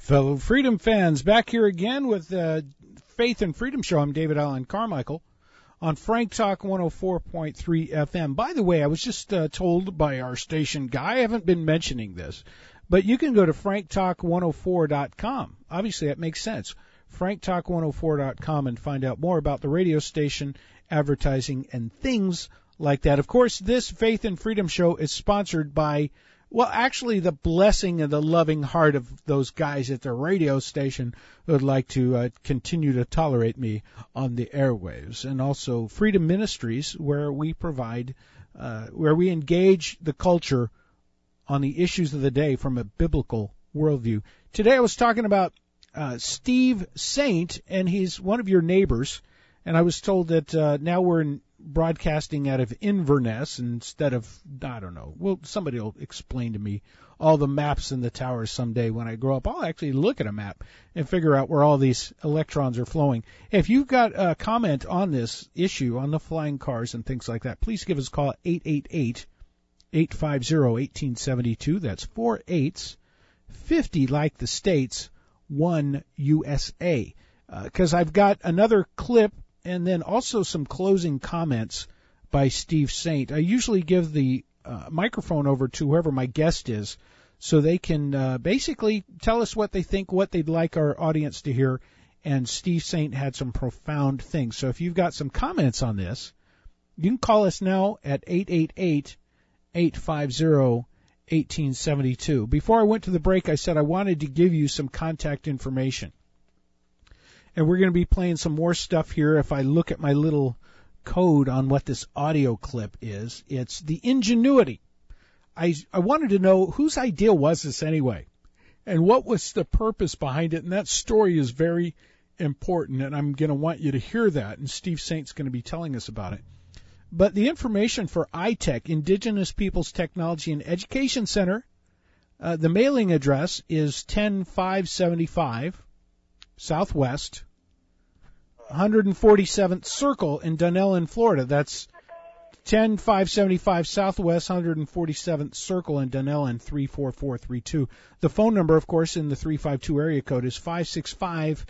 Fellow Freedom fans, back here again with the Faith and Freedom Show. I'm David Allen Carmichael on Frank Talk 104.3 FM. By the way, I was just told by our station guy, I haven't been mentioning this, but you can go to franktalk104.com. Obviously, that makes sense. franktalk104.com and find out more about the radio station, advertising, and things like that. Of course, this Faith and Freedom Show is sponsored by, well, actually, the blessing and the loving heart of those guys at the radio station who would like to continue to tolerate me on the airwaves, and also Freedom Ministries, where we provide, where we engage the culture on the issues of the day from a biblical worldview. Today I was talking about Steve Saint, and he's one of your neighbors, and I was told that now we're broadcasting out of Inverness instead of, I don't know, well, somebody will explain to me all the maps in the towers someday when I grow up. I'll actually look at a map and figure out where all these electrons are flowing. If you've got a comment on this issue, on the flying cars and things like that, please give us a call at 888-850-1872. That's 4 8s, 50 like the States, 1 USA. Because I've got another clip and then also some closing comments by Steve Saint. I usually give the microphone over to whoever my guest is so they can basically tell us what they think, what they'd like our audience to hear. And Steve Saint had some profound things. So if you've got some comments on this, you can call us now at 888-850-1872. Before I went to the break, I said I wanted to give you some contact information. And we're going to be playing some more stuff here. If I look at my little code on what this audio clip is, it's the Ingenuity. I wanted to know whose idea was this anyway, and what was the purpose behind it. And that story is very important, and I'm going to want you to hear that. And Steve Saint's going to be telling us about it. But the information for ITEC, Indigenous Peoples Technology and Education Center, the mailing address is 10575 Southwest 147th Circle in Dunellen, Florida. That's 10575 Southwest 147th Circle in Dunellen, 34432. The phone number, of course, in the 352 area code is 465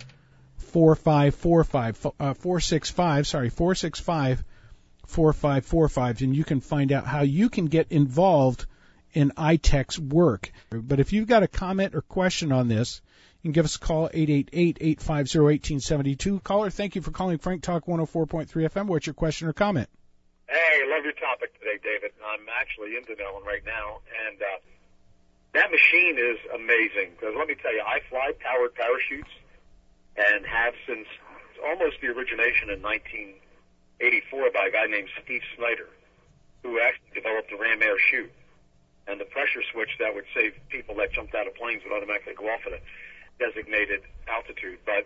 4545, and you can find out how you can get involved in ITEC's work. But if you've got a comment or question on this, you can give us a call, 888-850-1872. Caller, thank you for calling Frank Talk 104.3 FM. What's your question or comment? Hey, love your topic today, David. I'm actually in Dunellen right now, and that machine is amazing. Because let me tell you, I fly powered parachutes and have since almost the origination in 1984 by a guy named Steve Snyder, who actually developed the Ram Air chute. And the pressure switch that would save people that jumped out of planes would automatically go off at a designated altitude. But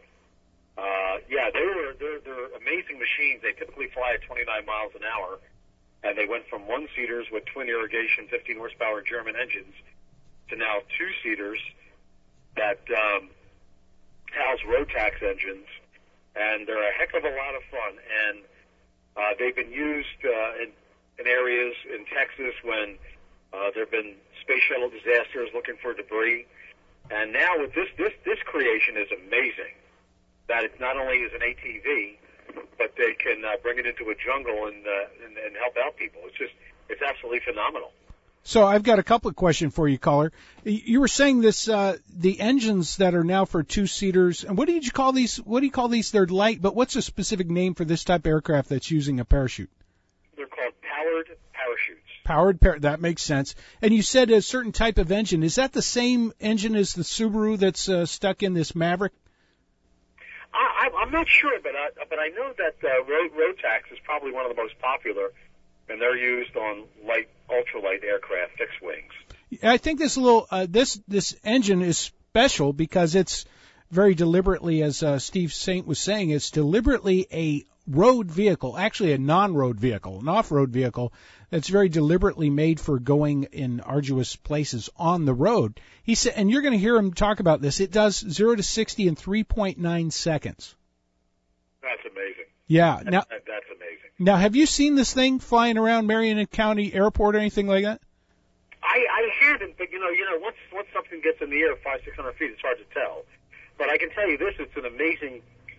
they're amazing machines. They typically fly at 29 miles an hour, and they went from one-seaters with twin irrigation 15 horsepower German engines to now two-seaters that house Rotax engines, and they're a heck of a lot of fun. And they've been used in areas in Texas when there have been space shuttle disasters looking for debris. And now with this creation is amazing, that it not only is an ATV, but they can bring it into a jungle and help out people. It's absolutely phenomenal. So I've got a couple of questions for you, caller. You were saying this, the engines that are now for two-seaters, and what do you call these? What do you call these? They're light, but what's a specific name for this type of aircraft that's using a parachute? They're called powered parachutes. That makes sense. And you said a certain type of engine. Is that the same engine as the Subaru that's stuck in this Maverick? I'm not sure, but I know that Rotax is probably one of the most popular, and they're used on light, ultralight aircraft, fixed wings. I think this this engine is special because it's very deliberately, as Steve Saint was saying, it's deliberately a road vehicle, actually a non-road vehicle, an off-road vehicle that's very deliberately made for going in arduous places on the road. He said, and you're going to hear him talk about this, it does 0 to 60 in 3.9 seconds. That's amazing. Yeah. That's amazing. Now, have you seen this thing flying around Marion County Airport or anything like that? I haven't, but you know, once something Houston gets in the air 500-600 feet, it's hard to tell. But I can tell you this: it's an amazing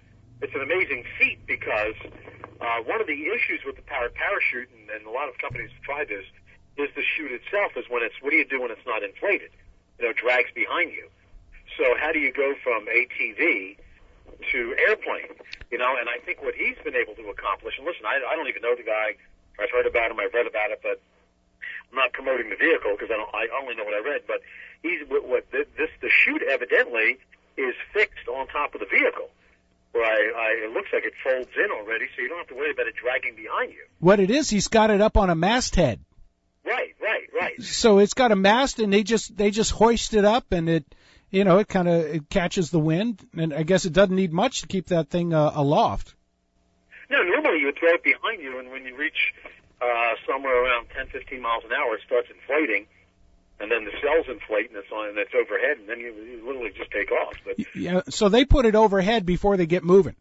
feat because one of the issues with the powered parachute, and a lot of companies have tried this, is the chute itself. Is when it's, what do you do when it's not inflated? You know, it drags behind you. So how do you go from ATV to airplane? You know, and I think what he's been able to accomplish, and listen, I don't even know the guy. I've heard about him, I've read about it, but I'm not promoting the vehicle because I only know what I read. But the chute evidently is fixed on top of the vehicle, where it looks like it folds in already, so you don't have to worry about it dragging behind you. What it is, he's got it up on a masthead. Right. So it's got a mast, and they just hoist it up, and it catches the wind, and I guess it doesn't need much to keep that thing aloft. No, normally you would throw it behind you, and when you reach somewhere around 10, 15 miles an hour, it starts inflating, and then the cells inflate, and it's overhead, and then you literally just take off. But yeah, so they put it overhead before they get moving.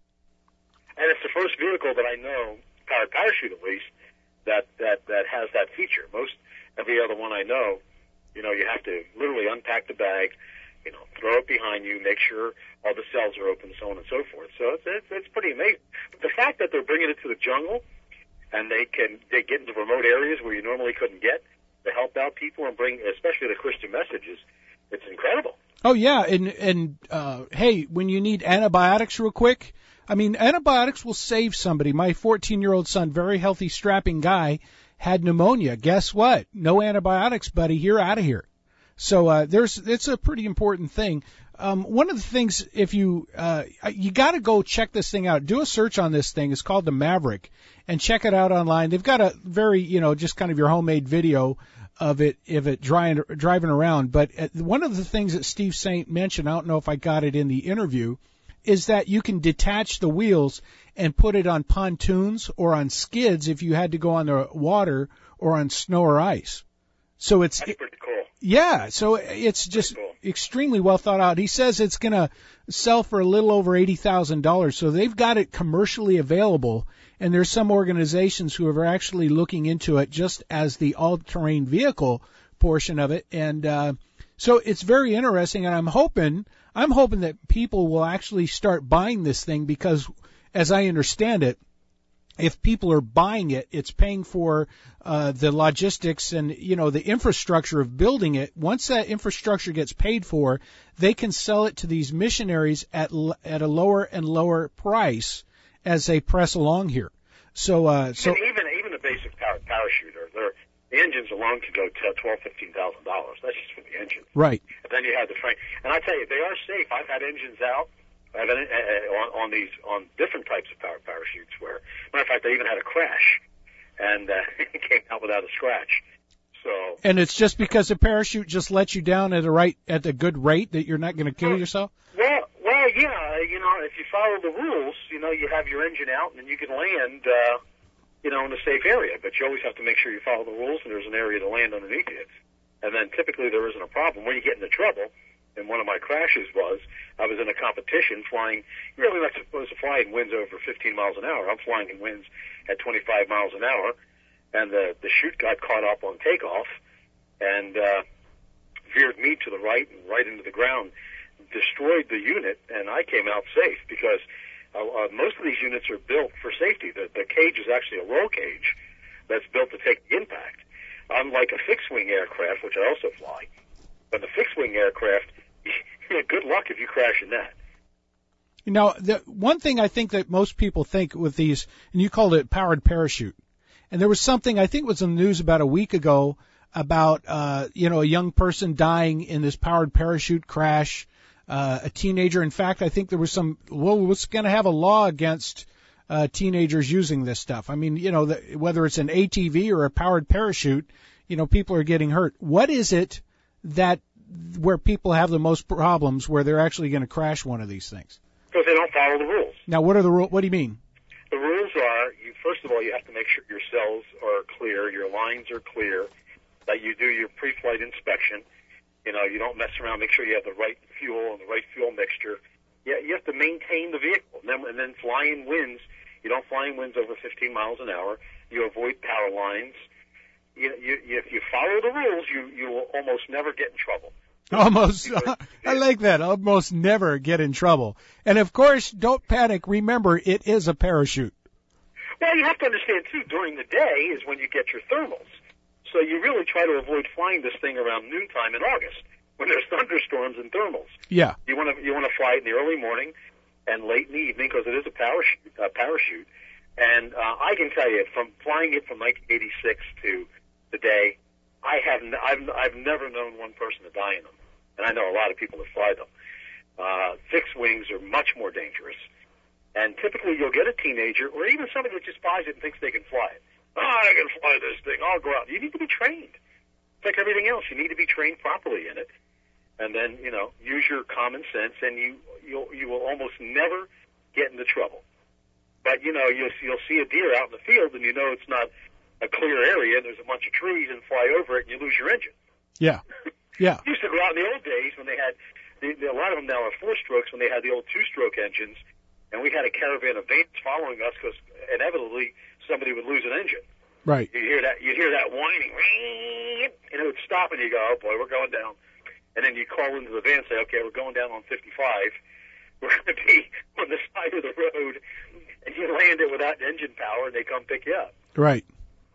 And it's the first vehicle that I know, powered parachute at least, that has that feature. Every other one I know, you have to literally unpack the bag, throw it behind you, make sure all the cells are open, so on and so forth. So it's pretty amazing. But the fact that they're bringing it to the jungle, and they get into remote areas where you normally couldn't get, to help out people and bring, especially the Christian messages, it's incredible. Oh yeah, and hey, when you need antibiotics real quick, I mean, antibiotics will save somebody. My 14-year-old son, very healthy, strapping guy, had pneumonia. Guess what? No antibiotics, buddy. You're out of here. So it's a pretty important thing. One of the things, if you got to go check this thing out. Do a search on this thing. It's called the Maverick, and check it out online. They've got a very, just kind of your homemade video of it driving around. But one of the things that Steve Saint mentioned, I don't know if I got it in the interview, is that you can detach the wheels and put it on pontoons or on skids if you had to go on the water or on snow or ice. So that's pretty cool. Yeah, so it's just extremely well thought out. He says it's going to sell for a little over $80,000. So they've got it commercially available, and there's some organizations who are actually looking into it just as the all-terrain vehicle portion of it. And so it's very interesting, and I'm hoping that people will actually start buying this thing because, as I understand it, if people are buying it, it's paying for the logistics and, the infrastructure of building it. Once that infrastructure gets paid for, they can sell it to these missionaries at a lower and lower price as they press along here. So and even a basic powered parachute, the engines alone could go to $12,000-$15,000. That's just for the engine. Right. And then you have the frame. And I tell you, they are safe. I've had engines out. On different types of powered parachutes where, matter of fact, they even had a crash, and it came out without a scratch. So. And it's just because the parachute just lets you down at a good rate that you're not going to kill yourself? Well, yeah, if you follow the rules, you have your engine out and you can land, in a safe area, but you always have to make sure you follow the rules and there's an area to land underneath it. And then typically there isn't a problem. When you get into trouble, and one of my crashes was, I was in a competition flying, you're really not supposed to fly in winds over 15 miles an hour. I'm flying in winds at 25 miles an hour, and the chute got caught up on takeoff and veered me to the right and right into the ground, destroyed the unit, and I came out safe because most of these units are built for safety. The cage is actually a roll cage that's built to take the impact. Unlike a fixed-wing aircraft, which I also fly, but the fixed-wing aircraft, good luck if you crash in that. The one thing I think that most people think with these, and you called it powered parachute, and there was something I think was in the news about a week ago about a young person dying in this powered parachute crash, a teenager. In fact, I think there was what's going to have a law against teenagers using this stuff. I mean, whether it's an ATV or a powered parachute, people are getting hurt. What is it where people have the most problems where they're actually going to crash one of these things? Because they don't follow the rules. Now, what are the rules? What do you mean? The rules are, first of all, you have to make sure your cells are clear, your lines are clear, that you do your pre-flight inspection. You don't mess around, make sure you have the right fuel and the right fuel mixture. Yeah, you have to maintain the vehicle. And then fly in winds. You don't fly in winds over 15 miles an hour. You avoid power lines. If you follow the rules, you will almost never get in trouble. Almost, I like that. Almost never get in trouble. And of course, don't panic. Remember, it is a parachute. Well, you have to understand too, during the day is when you get your thermals. So you really try to avoid flying this thing around noontime in August when there's thunderstorms and thermals. Yeah. You want to fly it in the early morning and late in the evening because it is a parachute. And I can tell you, from flying it from 1986 to today, I've never known one person to die in them, and I know a lot of people that fly them. Fixed wings are much more dangerous, and typically you'll get a teenager or even somebody that just buys it and thinks they can fly it. Oh, I can fly this thing. I'll go out. You need to be trained. It's like everything else. You need to be trained properly in it, and then use your common sense, and you will almost never get into trouble. But you'll see a deer out in the field, and it's not a clear area, and there's a bunch of trees, and fly over it, and you lose your engine. Yeah, yeah. Used to go out in the old days when they had a lot of them now are 4-strokes when they had the old 2-stroke engines, and we had a caravan of vans following us because inevitably somebody would lose an engine. Right. You'd hear that whining, and it would stop, and you go, oh boy, we're going down. And then you call into the van and say, okay, we're going down on 55. We're going to be on the side of the road, and you land it without engine power, and they come pick you up. Right.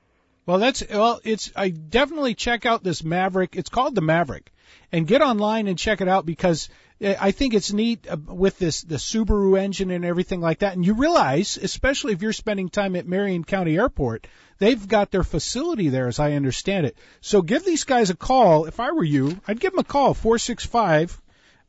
I definitely check out this Maverick. It's called the Maverick, and get online and check it out because I think it's neat with the Subaru engine and everything like that. And you realize, especially if you're spending time at Marion County Airport, they've got their facility there, as I understand it. So give these guys a call. If I were you, I'd give them a call, 465-4545,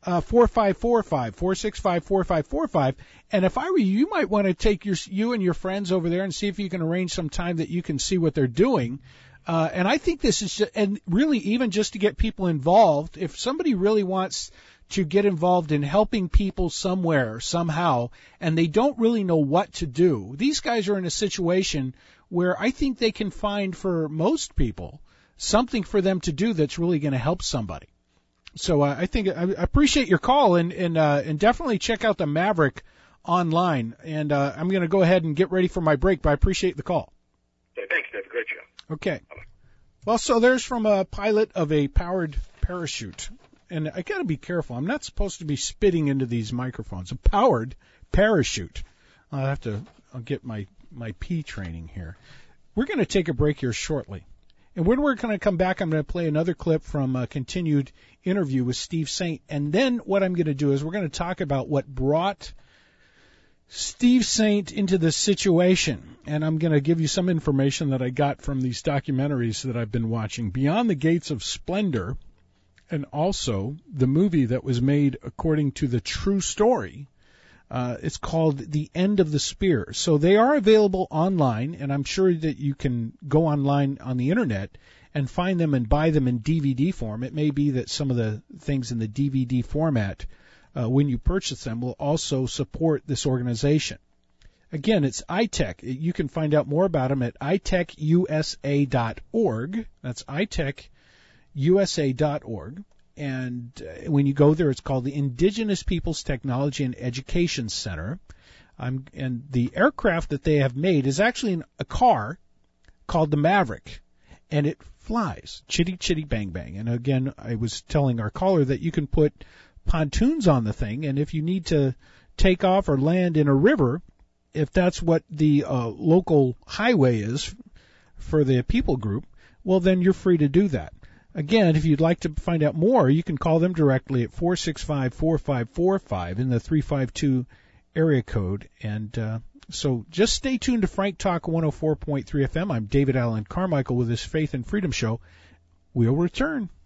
465-4545. And if I were you, you might want to take you and your friends over there and see if you can arrange some time that you can see what they're doing. And I think this is, and really even just to get people involved, if somebody really wants to get involved in helping people somewhere, somehow, and they don't really know what to do, these guys are in a situation where I think they can find for most people something for them to do that's really going to help somebody. So I think I appreciate your call, and definitely check out the Maverick online. And I'm going to go ahead and get ready for my break, but I appreciate the call. Thanks, Dave. Great show. Okay. Well, so there's from a pilot of a powered parachute. And I got to be careful. I'm not supposed to be spitting into these microphones. A powered parachute. I'll get my P training here. We're going to take a break here shortly. And when we're going to come back, I'm going to play another clip from a continued interview with Steve Saint. And then what I'm going to do is we're going to talk about what brought Steve Saint into this situation. And I'm going to give you some information that I got from these documentaries that I've been watching, Beyond the Gates of Splendor, and also the movie that was made according to the true story. It's called The End of the Spear. So they are available online, and I'm sure that you can go online on the Internet and find them and buy them in DVD form. It may be that some of the things in the DVD format, when you purchase them, will also support this organization. Again, it's iTech. You can find out more about them at itechusa.org. That's itechusa.org. And when you go there, it's called the Indigenous Peoples Technology and Education Center. And the aircraft that they have made is actually a car called the Maverick, and it flies. Chitty, chitty, bang, bang. And again, I was telling our caller that you can put pontoons on the thing, and if you need to take off or land in a river, if that's what the local highway is for the people group, well, then you're free to do that. Again, if you'd like to find out more, you can call them directly at 465-4545 in the 352 area code. And so just stay tuned to Frank Talk 104.3 FM. I'm David Allen Carmichael with this Faith and Freedom Show. We'll return.